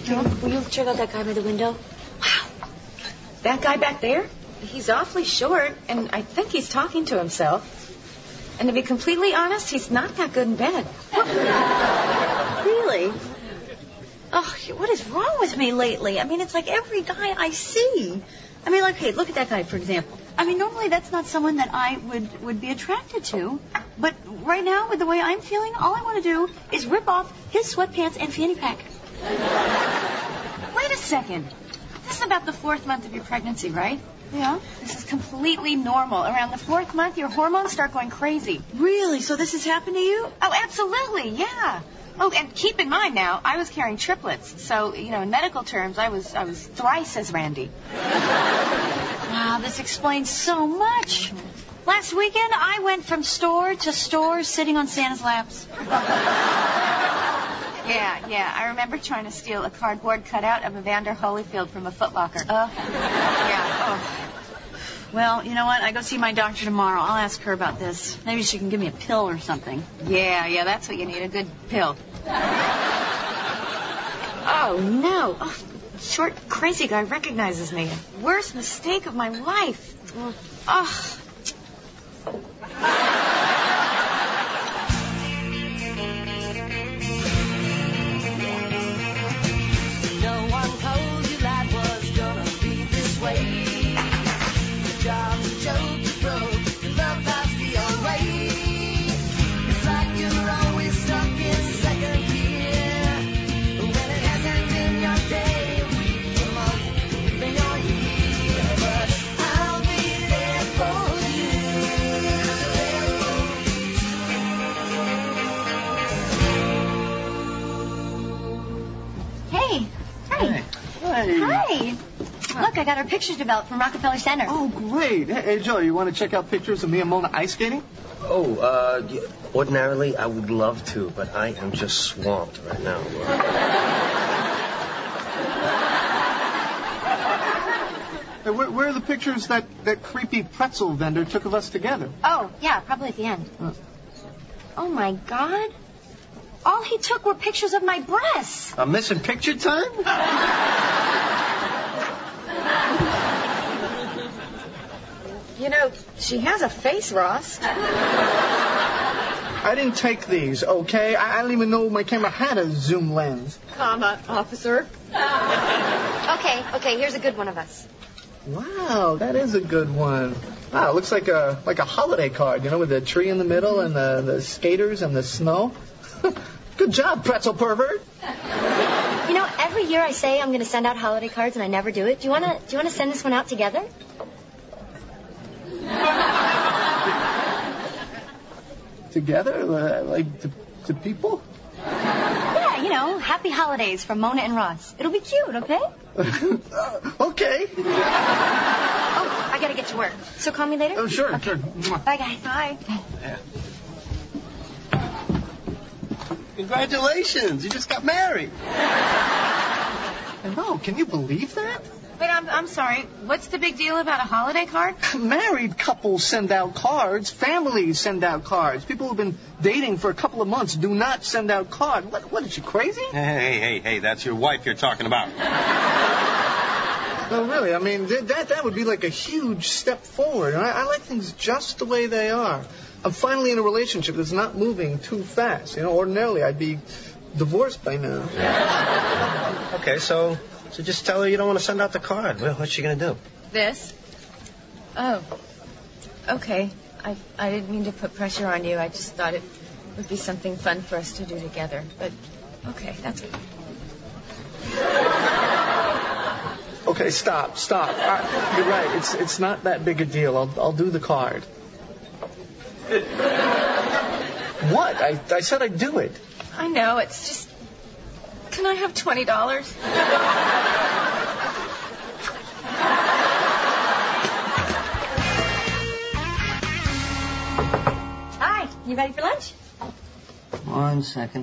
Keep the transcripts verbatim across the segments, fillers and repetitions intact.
No, will you check out that guy by the window? Wow. That guy back there? He's awfully short, and I think he's talking to himself. And to be completely honest, he's not that good in bed. Really? Oh, what is wrong with me lately? I mean, it's like every guy I see. I mean, like, hey, look at that guy, for example. I mean, normally that's not someone that I would, would be attracted to. But right now, with the way I'm feeling, all I want to do is rip off his sweatpants and fanny pack. Wait a second. This is about the fourth month of your pregnancy, right? Yeah. This is completely normal. Around the fourth month, your hormones start going crazy. Really? So this has happened to you? Oh, absolutely, yeah. Oh, and keep in mind now, I was carrying triplets. So, you know, in medical terms, I was I was thrice as Randy. Wow, this explains so much. Last weekend, I went from store to store sitting on Santa's laps. Yeah, yeah. I remember trying to steal a cardboard cutout of Evander Holyfield from a Foot Locker. Uh, yeah. Oh. Well, you know what? I go see my doctor tomorrow. I'll ask her about this. Maybe she can give me a pill or something. Yeah, yeah, that's what you need, a good pill. Oh, no. Oh, short, crazy guy recognizes me. Worst mistake of my life. Oh. Hi. Look, I got our pictures developed from Rockefeller Center. Oh, great. Hey, Joe, you want to check out pictures of me and Mona ice skating? Oh, uh, ordinarily I would love to, but I am just swamped right now. Hey, where, where are the pictures that, that creepy pretzel vendor took of us together? Oh, yeah, probably at the end. Uh. Oh, my God. All he took were pictures of my breasts. I'm missing picture time? You know, she has a face, Ross. I didn't take these, okay? I, I don't even know my camera had a zoom lens. Comma, officer. Okay, okay, here's a good one of us. Wow, that is a good one. Wow, it looks like a like a holiday card, you know, with the tree in the middle and the, the skaters and the snow. Good job, pretzel pervert. You know, every year I say I'm going to send out holiday cards and I never do it. Do you want to do you want to send this one out together? Together? Uh, like to, to people? Yeah, you know, happy holidays from Mona and Ross. It'll be cute, okay? uh, okay. Oh, I got to get to work. So call me later? Oh, sure, okay. sure. Bye, guys. Bye. Yeah. Congratulations, you just got married. No, can you believe that? Wait, I'm, I'm sorry. What's the big deal about a holiday card? Married couples send out cards. Families send out cards. People who've been dating for a couple of months do not send out cards. What, what is she, crazy? Hey, hey, hey, hey, that's your wife you're talking about. No, really, I mean, that that would be like a huge step forward. I, I like things just the way they are. I'm finally in a relationship that's not moving too fast. You know, ordinarily I'd be divorced by now. Okay, so so just tell her you don't want to send out the card. Well, what's she going to do? This? Oh. Okay. I I didn't mean to put pressure on you. I just thought it would be something fun for us to do together. But, okay, that's it. Okay, stop, stop. I, you're right. It's it's not that big a deal. I'll I'll do the card. What? I I said I'd do it. I know. It's just. Can I have twenty dollars? Hi. You ready for lunch? One second.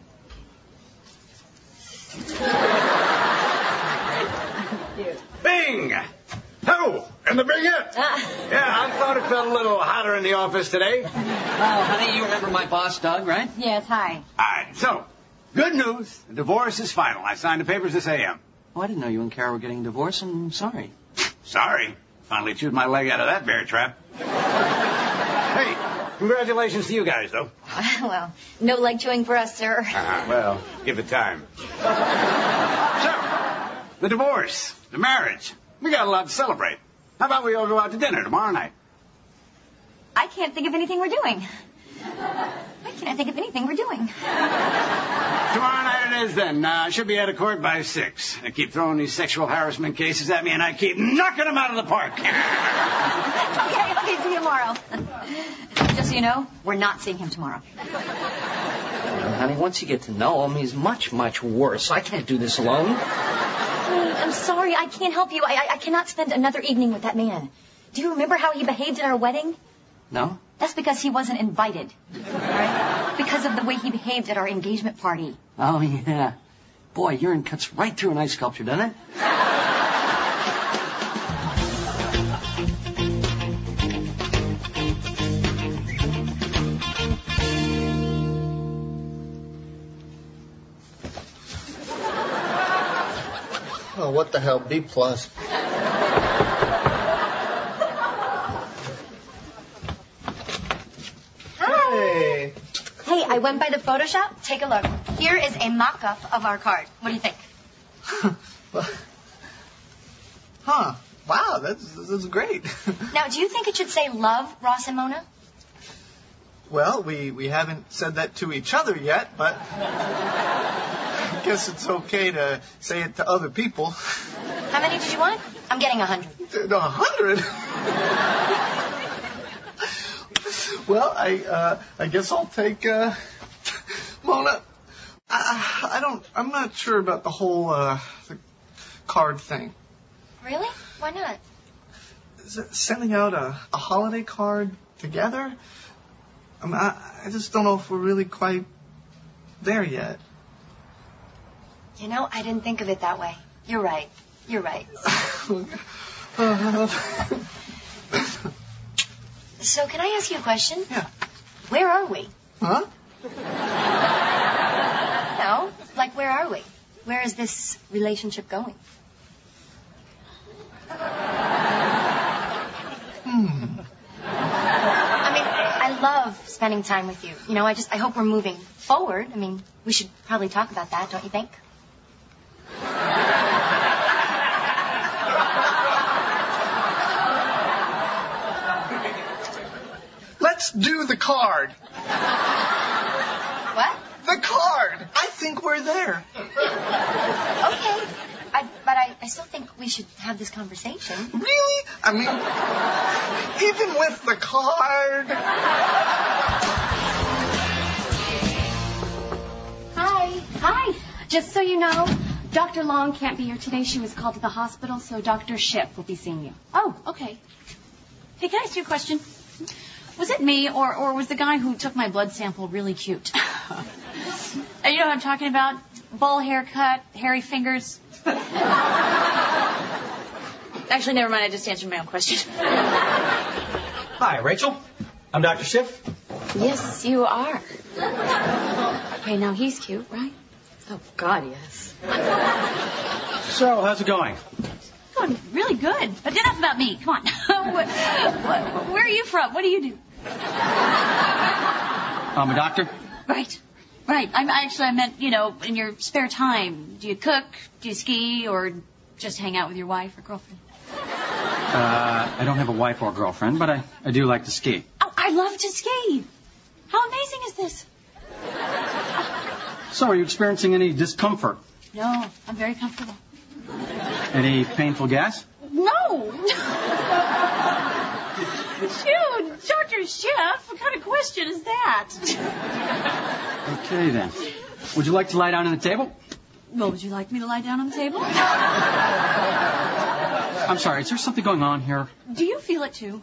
Bing! Ho! And the big hit! Uh, Yeah, I thought it felt a little hotter in the office today. Well, honey, you remember my boss, Doug, right? yes, hi. All right, so, Good news. The divorce is final. I signed the papers this A M. Oh, I didn't know you and Carol were getting divorced. I'm sorry. Sorry. Finally chewed my leg out of that bear trap. Hey, congratulations to you guys, though. Well, no leg chewing for us, sir. Uh, well, give it time. So, the divorce, the marriage. We got a lot to celebrate. How about we all go out to dinner tomorrow night? I can't think of anything we're doing. Why can't I think of anything we're doing? Tomorrow night it is then. Uh, should be out of court by six. I keep throwing these sexual harassment cases at me, and I keep knocking them out of the park. Okay, okay, see you tomorrow. Just so you know, we're not seeing him tomorrow. Well, honey, once you get to know him, he's much, much worse. I can't do this alone. I'm sorry, I can't help you. I, I, I cannot spend another evening with that man. Do you remember how he behaved at our wedding? No? That's because he wasn't invited. Right? Because of the way he behaved at our engagement party. Oh, yeah. Boy, urine cuts right through an ice sculpture, doesn't it? Oh, what the hell? B plus. Hey. Hey, I went by the Photoshop. Take a look. Here is a mock-up of our card. What do you think? Huh. Wow, that's, that's great. Now, do you think it should say love, Ross and Mona? Well, we, we haven't said that to each other yet, but I guess it's okay to say it to other people. How many did you want? I'm getting a hundred. A hundred? Well, I uh, I guess I'll take uh, Mona. I, I don't. I'm not sure about the whole uh, the card thing. Really? Why not? Is it sending out a, a holiday card together? I, mean, I, I just don't know if we're really quite there yet. You know, I didn't think of it that way. You're right. You're right. uh, So, can I ask you a question? Yeah. Where are we? Huh? No, like where are we? Where is this relationship going? Hmm. I mean, I love spending time with you. You know, I just, I hope we're moving forward. I mean, we should probably talk about that, don't you think? Let's do the card. What? The card. I think we're there. Okay. I, but I, I still think we should have this conversation. Really? I mean, even with the card. Hi. Hi. Just so you know, Doctor Long can't be here today. She was called to the hospital, so Doctor Schiff will be seeing you. Oh, okay. Hey, can I ask you a question? Was it me, or, or was the guy who took my blood sample really cute? And you know what I'm talking about? Bowl haircut, hairy fingers. Actually, never mind. I just answered my own question. Hi, Rachel. I'm Doctor Schiff. Yes, you are. Okay, now he's cute, right? Oh, God, yes. So, how's it going? Going really good. But enough about me. Come on. what, what, where are you from? What do you do? I'm a doctor. Right. Right. I'm actually, I meant, you know, in your spare time. Do you cook? Do you ski? Or just hang out with your wife or girlfriend? Uh, I don't have a wife or girlfriend, but I, I do like to ski. Oh, I love to ski. How amazing is this? So, are you experiencing any discomfort? No, I'm very comfortable. Any painful gas? No. Dude, Doctor Schiff, what kind of question is that? Okay, then. Would you like to lie down on the table? Well, would you like me to lie down on the table? I'm sorry, is there something going on here? Do you feel it, too?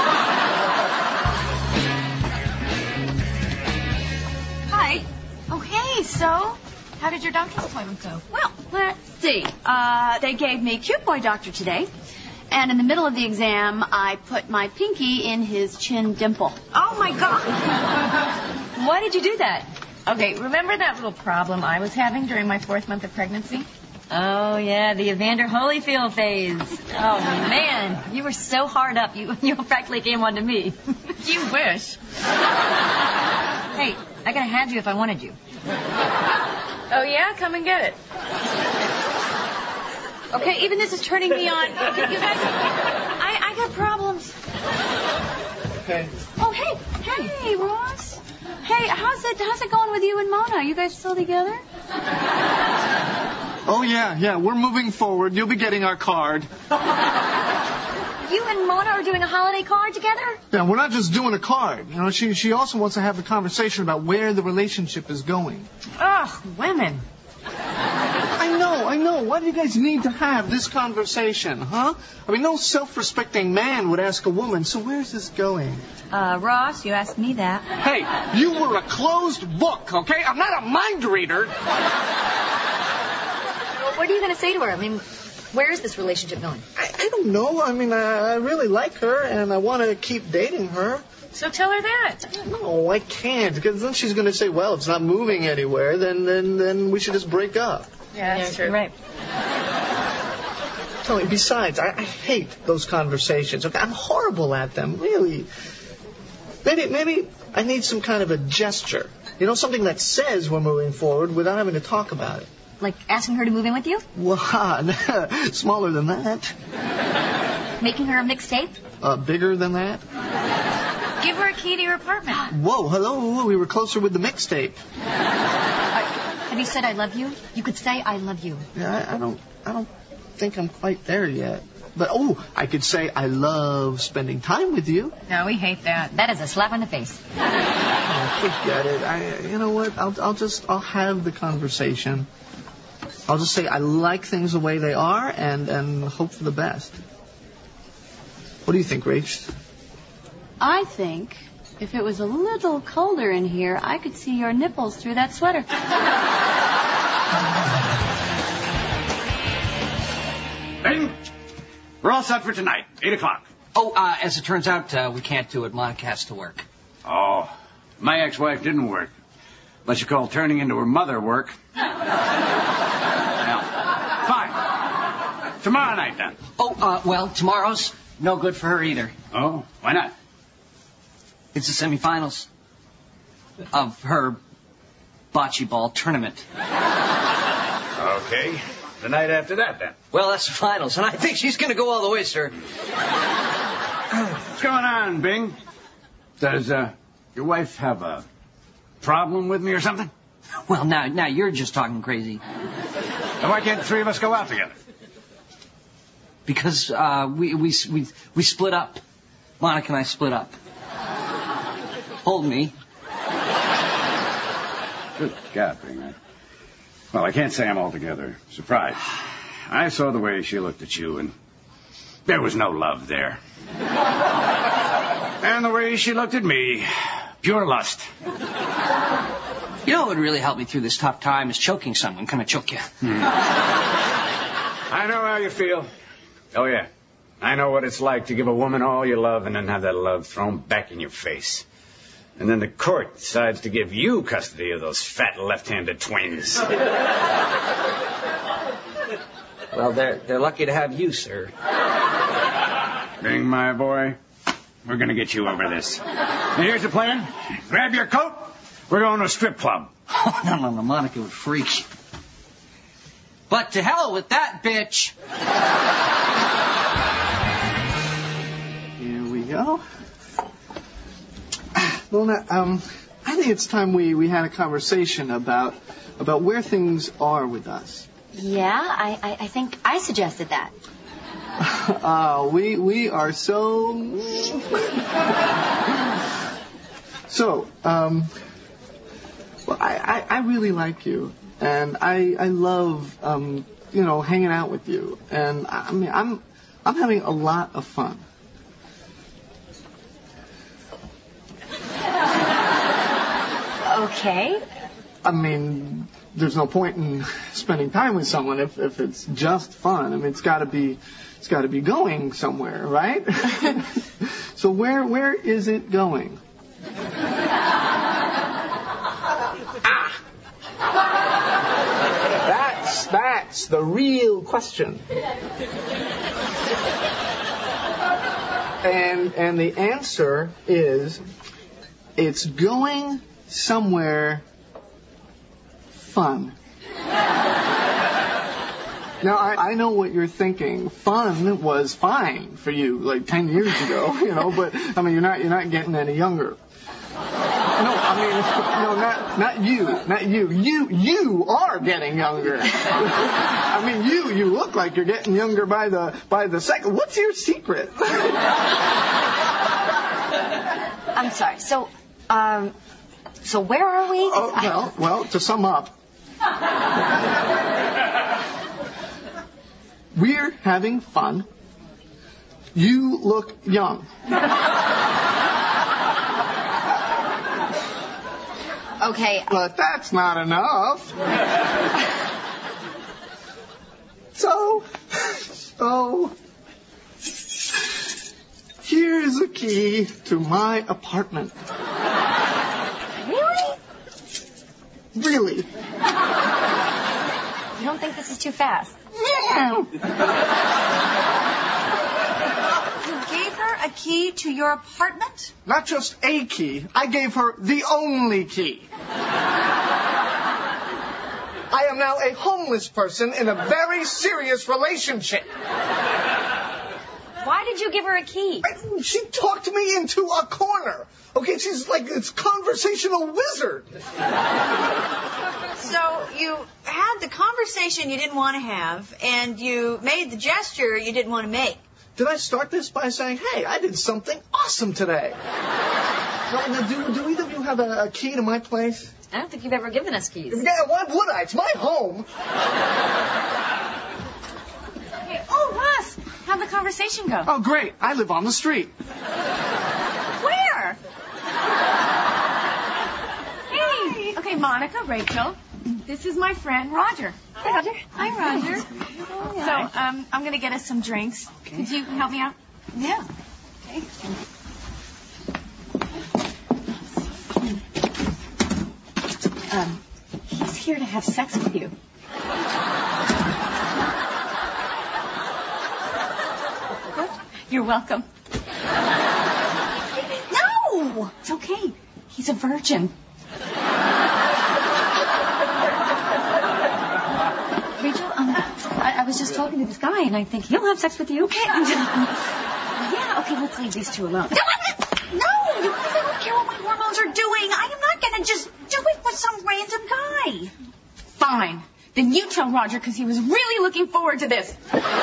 Hi. Okay, so how did your doctor's appointment go? Well, let's see. Uh, they gave me Cute Boy Doctor today. And in the middle of the exam, I put my pinky in his chin dimple. Oh, my God. Why did you do that? Okay, remember that little problem I was having during my fourth month of pregnancy? Oh, yeah, the Evander Holyfield phase. Oh, man, you were so hard up, you you practically came on to me. You wish. Hey, I could have had you if I wanted you. Oh, yeah? Come and get it. Okay, even this is turning me on. You guys, I, I got problems. Okay. Oh, hey, hey, Ross. Hey, how's it, how's it going with you and Mona? You guys still together? Oh, yeah, yeah, we're moving forward. You'll be getting our card. You and Mona are doing a holiday card together? Yeah, we're not just doing a card. You know, she she also wants to have a conversation about where the relationship is going. Ugh, women. I know, I know. Why do you guys need to have this conversation, huh? I mean, no self-respecting man would ask a woman, so where's this going? Uh, Ross, you asked me that. Hey, you were a closed book, okay? I'm not a mind reader. What are you going to say to her? I mean, where is this relationship going? I, I don't know. I mean, I, I really like her, and I want to keep dating her. So tell her that. No, I can't, because then she's going to say, well, if it's not moving anywhere, then then then we should just break up. Yeah, that's true. Right. Tell me, besides, I, I hate those conversations. Okay, I'm horrible at them, really. Maybe maybe I need some kind of a gesture. You know, something that says we're moving forward without having to talk about it. Like asking her to move in with you? Well, smaller than that. Making her a mixtape? Uh, bigger than that. Give her a key to your apartment. Whoa, hello, we were closer with the mixtape. Have you said I love you? You could say I love you. Yeah, I, I don't, I don't think I'm quite there yet. But, oh, I could say I love spending time with you. No, we hate that. That is a slap in the face. Oh, forget it. I, you know what? I'll, I'll just, I'll have the conversation. I'll just say I like things the way they are and, and hope for the best. What do you think, Rach? I think if it was a little colder in here, I could see your nipples through that sweater. Bing! We're all set for tonight, eight o'clock. Oh, uh, as it turns out, uh, we can't do it. Monica has to work. Oh, my ex-wife didn't work. What you call turning into her mother work. Now, fine. Tomorrow night, then. Oh, uh, well, tomorrow's no good for her either. Oh, why not? It's the semifinals of her bocce ball tournament. Okay. The night after that, then. Well, that's the finals, and I think she's going to go all the way, sir. What's going on, Bing? Does uh, your wife have a problem with me or something? Well, now, now you're just talking crazy. Then why can't the three of us go out together? Because uh, we, we we we split up. Monica and I split up. Hold me. Good God, Bing. I... Well, I can't say I'm altogether surprised. I saw the way she looked at you, and there was no love there. And the way she looked at me, pure lust. You know what would really help me through this tough time is choking someone. Can I choke you? Hmm. I know how you feel. Oh, yeah. I know what it's like to give a woman all your love and then have that love thrown back in your face. And then the court decides to give you custody of those fat left-handed twins. Well, they're they're lucky to have you, sir. Bing, my boy, we're going to get you over this. Now, here's the plan. Grab your coat. We're going to a strip club. Oh, no, no, no, Monica would freak. But to hell with that bitch. Here we go. Well, um, I think it's time we, we had a conversation about about where things are with us. Yeah, I, I, I think I suggested that. Uh, we we are so... so, um, well, I, I, I really like you, and I I love um, you know, hanging out with you, and I mean I'm I'm having a lot of fun. Okay. I mean, there's no point in spending time with someone if, if it's just fun. I mean, it's got to be, it's got to be going somewhere, right? So where, where is it going? Ah! That's the real question. And and the answer is, it's going somewhere fun. Now, I, I know what you're thinking. Fun was fine for you like ten years ago, you know, but, I mean, you're not you're not getting any younger. No, I mean, no, not not you, not you. You you are getting younger. I mean, you you look like you're getting younger by the by the second. What's your secret? I'm sorry. So, um, so where are we? Oh, well, well, to sum up, we're having fun. You look young. Okay. But that's not enough. So, so, here's the key to my apartment. Really? Really? You don't think this is too fast? Yeah. You gave her a key to your apartment? Not just a key. I gave her the only key. I am now a homeless person in a very serious relationship. Why did you give her a key? I, she talked me into a corner. Okay, she's like this conversational wizard. So you had the conversation you didn't want to have, and you made the gesture you didn't want to make. Did I start this by saying, hey, I did something awesome today? No, no, do, do either of you have a, a key to my place? I don't think you've ever given us keys. Yeah, why would I? It's my home. Hey, oh, Ross, how'd the conversation go? Oh, great. I live on the street. Where? Hey. Okay, Monica, Rachel, this is my friend Roger. Hi, Roger. Hi, Roger. So, um, I'm going to get us some drinks. Okay. Could you help me out? Yeah. Okay. Um, he's here to have sex with you. You're welcome. No! It's okay. He's a virgin. Rachel, um, I, I was just talking to this guy, and I think he'll have sex with you. Okay. Yeah, okay, let's leave these two alone. No, you guys, I don't care what my hormones are doing. I am not going to just do it with some random guy. Fine. Then you tell Roger, because he was really looking forward to this.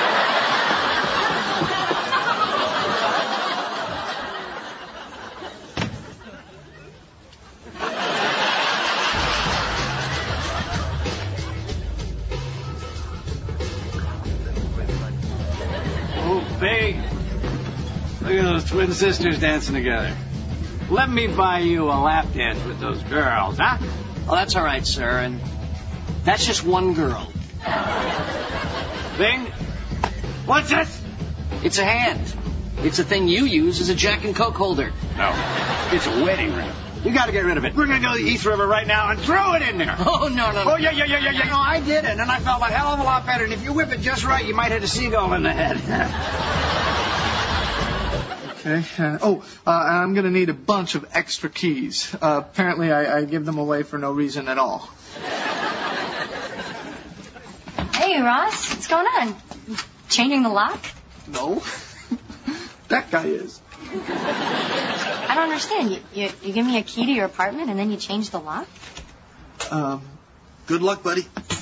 Big. Look at those twin sisters dancing together. Let me buy you a lap dance with those girls, huh? Oh, that's all right, sir. And that's just one girl. Bing, what's this? It's a hand. It's a thing you use as a Jack and Coke holder. No, it's a wedding ring. You got to get rid of it. We're going to go to the East River right now and throw it in there. Oh, no, no, no. Oh, yeah, yeah, yeah, yeah, yeah. No, I did it, and I felt a hell of a lot better. And if you whip it just right, you might hit a seagull in the head. Okay. Uh, oh, uh, I'm going to need a bunch of extra keys. Uh, apparently, I, I give them away for no reason at all. Hey, Ross, what's going on? Changing the lock? No. That guy is. I don't understand. You, you you give me a key to your apartment and then you change the lock? Um, good luck, buddy.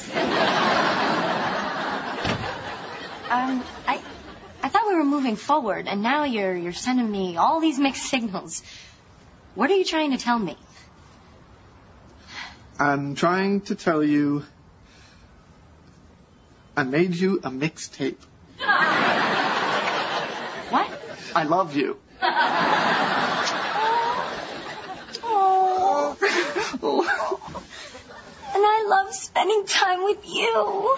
Um, I I thought we were moving forward, and now you're you're sending me all these mixed signals. What are you trying to tell me? I'm trying to tell you I made you a mixtape. What? I love you. Oh. Oh. And I love spending time with you.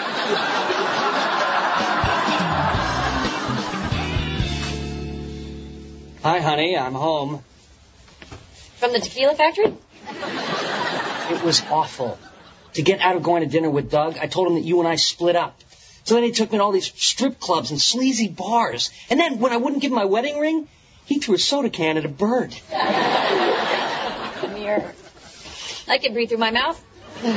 Hi, honey. I'm home. From the tequila factory? It was awful. to get out of going to dinner with Doug, I told him that you and I split up. So then he took me to all these strip clubs and sleazy bars. And then when I wouldn't give him my wedding ring, he threw a soda can at a bird. Come here. I can breathe through my mouth. You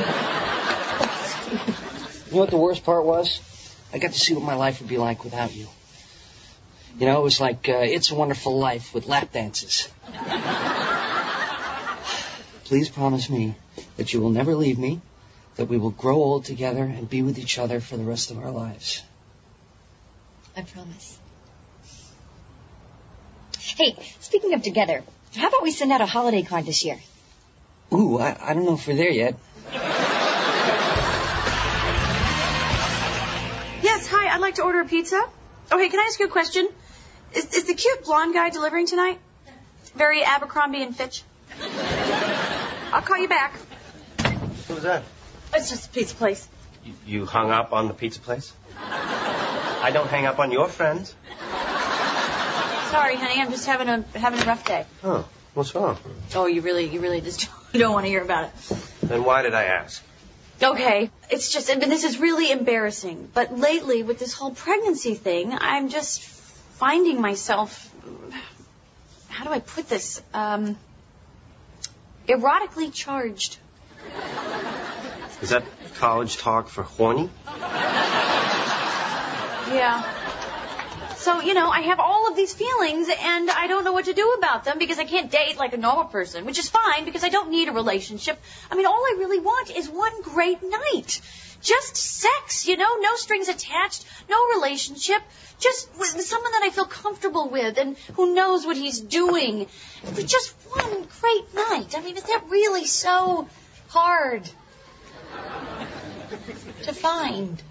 know what the worst part was? I got to see what my life would be like without you. You know, it was like uh, It's a Wonderful Life with lap dances. Please promise me that you will never leave me, that we will grow old together and be with each other for the rest of our lives. I promise. Hey, speaking of together, how about we send out a holiday card this year? Ooh, I, I don't know if we're there yet. Yes, hi, I'd like to order a pizza. Oh, hey, can I ask you a question? Is, is the cute blonde guy delivering tonight? Very Abercrombie and Fitch? I'll call you back. Who was that? It's just a pizza place. You, you hung up on the pizza place? I don't hang up on your friends. Sorry, honey, I'm just having a having a rough day. Oh, what's wrong? Oh, you really, you really just don't want to hear about it. Then why did I ask? Okay, it's just, I mean, this is really embarrassing. But lately, with this whole pregnancy thing, I'm just finding myself, how do I put this? Um, erotically charged. Is that college talk for horny? Yeah. So, you know, I have all of these feelings, and I don't know what to do about them because I can't date like a normal person, which is fine because I don't need a relationship. I mean, all I really want is one great night. Just sex, you know, no strings attached, no relationship, just with someone that I feel comfortable with and who knows what he's doing. Just one great night. I mean, is that really so hard to find?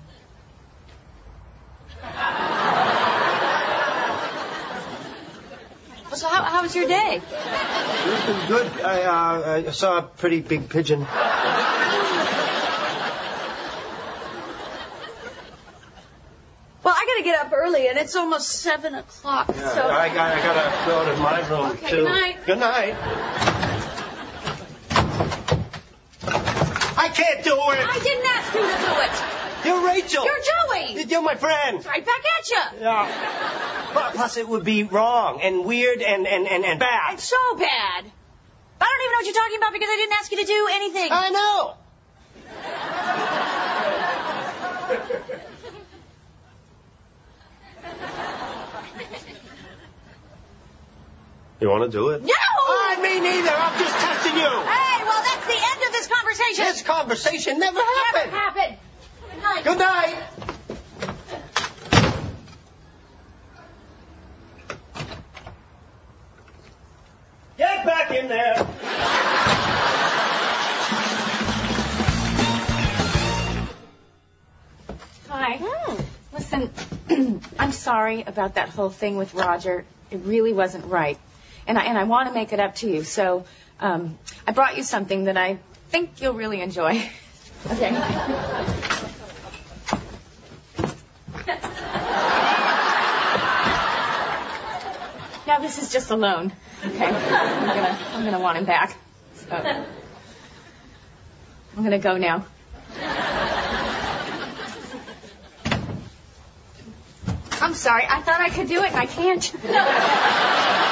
So how, how was your day? It's been good. I, uh, I saw a pretty big pigeon. Well, I gotta get up early, and it's almost seven o'clock. Yeah, so I, got, I gotta go to my room, okay, too. Good night. Good night. I can't do it. I didn't ask you to do it. You're Rachel. You're Joey. You're my friend. Right back at you. Yeah. Plus, it would be wrong and weird and, and, and, and bad. It's so bad. I don't even know what you're talking about because I didn't ask you to do anything. I know. You want to do it? No! I me neither. I'm just testing you. Hey, well, that's the end of this conversation. This conversation never happened. Never happened. Good night. Good night. Get back in there. Hi. Mm. Listen, I'm sorry about that whole thing with Roger. It really wasn't right. And I, and I want to make it up to you. So um, I brought you something that I think you'll really enjoy. Okay. Now this is just a loan. Okay. I'm gonna I'm gonna want him back. So I'm gonna go now. I'm sorry. I thought I could do it, and I can't.